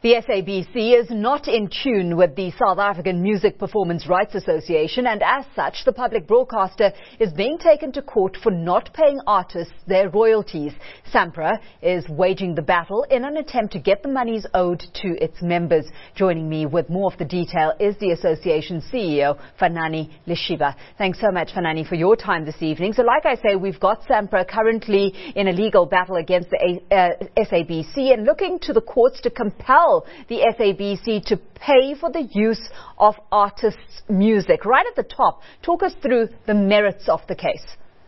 The SABC is not in tune with the South African Music Performance Rights Association, and as such, the public broadcaster is being taken to court for not paying artists their royalties. SAMPRA is waging the battle in an attempt to get the monies owed to its members. Joining me with more of the detail is the association's CEO, Fanani Lishiba. Thanks so much, Fanani, for your time this evening. So like I say, we've got SAMPRA currently in a legal battle against the SABC and looking to the courts to compel the SABC to pay for the use of artists' music. Right at the top, talk us through the merits of the case.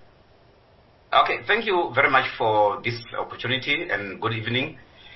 Okay, thank you very much for this opportunity and good evening.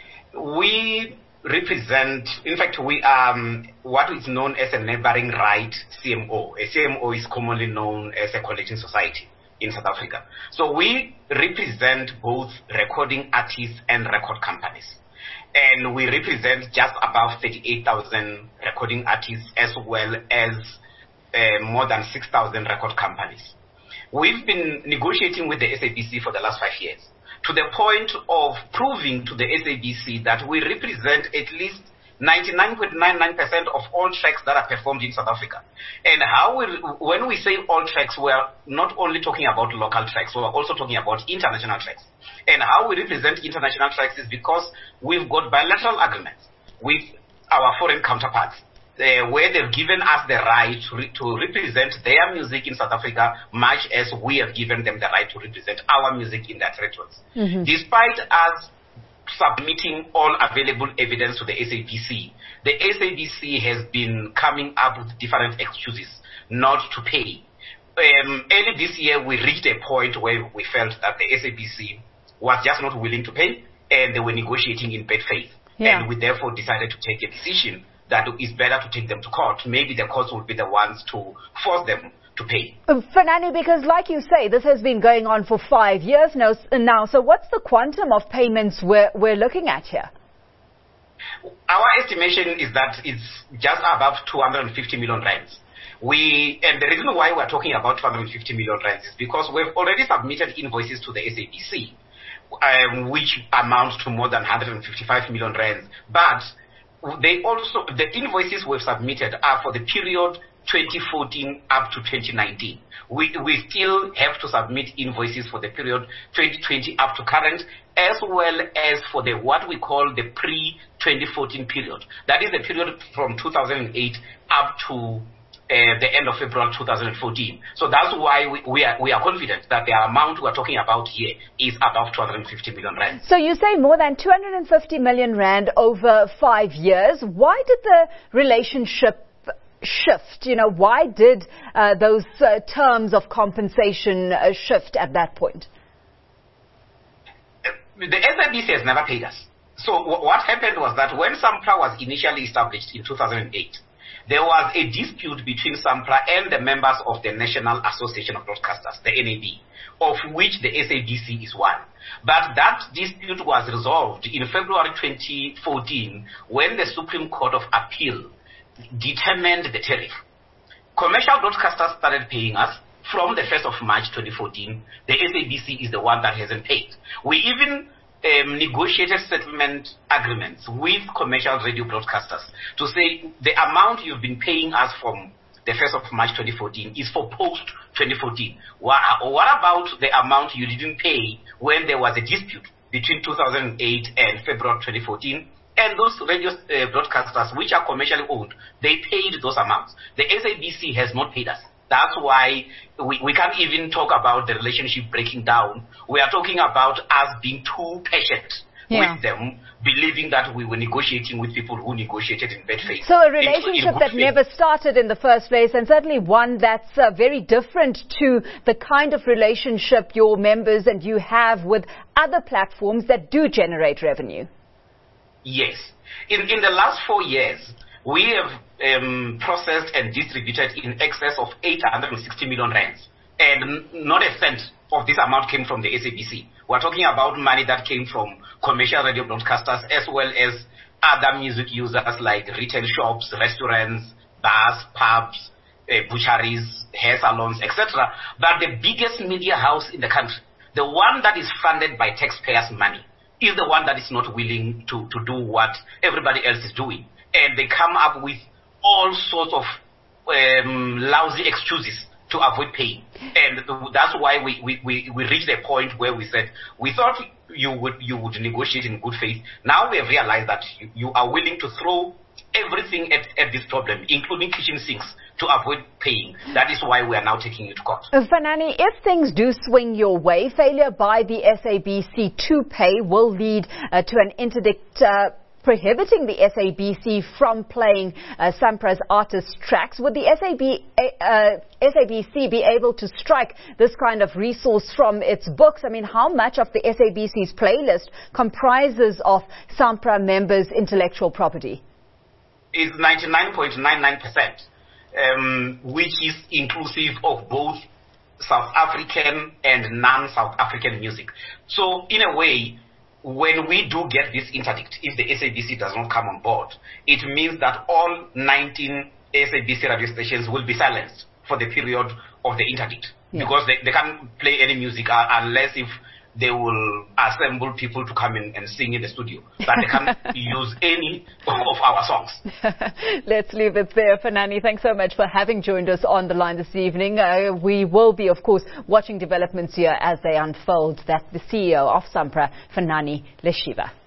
We represent, in fact, we are what is known as a neighboring right CMO. A CMO is commonly known as a collecting society in South Africa. So we represent both recording artists and record companies. And we represent just above 38,000 recording artists as well as more than 6,000 record companies. We've been negotiating with the SABC for the last 5 years to the point of proving to the SABC that we represent at least 99.99% of all tracks that are performed in South Africa. And when we say all tracks, we are not only talking about local tracks, we are also talking about international tracks. And how we represent international tracks is because we've got bilateral agreements with our foreign counterparts, where they've given us the right to represent their music in South Africa, much as we have given them the right to represent our music in their territories. Despite us submitting all available evidence to the SABC, the SABC has been coming up with different excuses not to pay. Early this year, we reached a point where we felt that the SABC was just not willing to pay, and they were negotiating in bad faith. And we therefore decided to take a decision that it's better to take them to court. Maybe the courts will be the ones to force them to pay. Fanani, because like you say, this has been going on for 5 years now. So what's the quantum of payments we're looking at here? Our estimation is that it's just above 250 million rands. And the reason why we're talking about 250 million rands is because we've already submitted invoices to the SABC, which amounts to more than 155 million rands. But the invoices we've submitted are for the period 2014 up to 2019. We still have to submit invoices for the period 2020 up to current, as well as for the what we call the pre-2014 period. That is the period from 2008 up to the end of April 2014. So that's why we are confident that the amount we are talking about here is above 250 million rand. So you say more than 250 million rand over 5 years. Why did the relationship shift? Why did those terms of compensation shift at that point? The SABC has never paid us. So what happened was that when SAMPRA was initially established in 2008, there was a dispute between SAMPRA and the members of the National Association of Broadcasters, the NAB, of which the SABC is one. But that dispute was resolved in February 2014 when the Supreme Court of Appeal determined the tariff. Commercial broadcasters started paying us from the 1st of March 2014. The SABC is the one that hasn't paid. We even negotiated settlement agreements with commercial radio broadcasters to say the amount you've been paying us from the 1st of March 2014 is for post-2014. What about the amount you didn't pay when there was a dispute between 2008 and February 2014? And those radio broadcasters, which are commercially owned, they paid those amounts. The SABC has not paid us. That's why we can't even talk about the relationship breaking down. We are talking about us being too patient with them, believing that we were negotiating with people who negotiated in bad faith. So a relationship that never started in the first place, and certainly one that's very different to the kind of relationship your members and you have with other platforms that do generate revenue. Yes. In the last 4 years, we have processed and distributed in excess of 860 million rands. And not a cent of this amount came from the SABC. We're talking about money that came from commercial radio broadcasters as well as other music users like retail shops, restaurants, bars, pubs, butcheries, hair salons, etc. But the biggest media house in the country, the one that is funded by taxpayers' money, is the one that is not willing to do what everybody else is doing. And they come up with all sorts of lousy excuses to avoid paying. And that's why we reached a point where we said, we thought you would negotiate in good faith. Now we have realized that you are willing to throw everything at this problem, including kitchen sinks, to avoid paying. That is why we are now taking it to court. Fanani, if things do swing your way, failure by the SABC to pay will lead to an interdict prohibiting the SABC from playing SAMPRA's artist tracks. Would the SABC be able to strike this kind of resource from its books? I mean, how much of the SABC's playlist comprises of SAMPRA members' intellectual property? It's 99.99%, which is inclusive of both South African and non-South African music. So, in a way, when we do get this interdict, if the SABC does not come on board, it means that all 19 SABC radio stations will be silenced for the period of the interdict. Yeah. Because they can't play any music unless if they will assemble people to come in and sing in the studio. But they can't use any of our songs. Let's leave it there. Fanani, thanks so much for having joined us on the line this evening. We will be, of course, watching developments here as they unfold. That's the CEO of SAMPRA, Fanani Leshiba.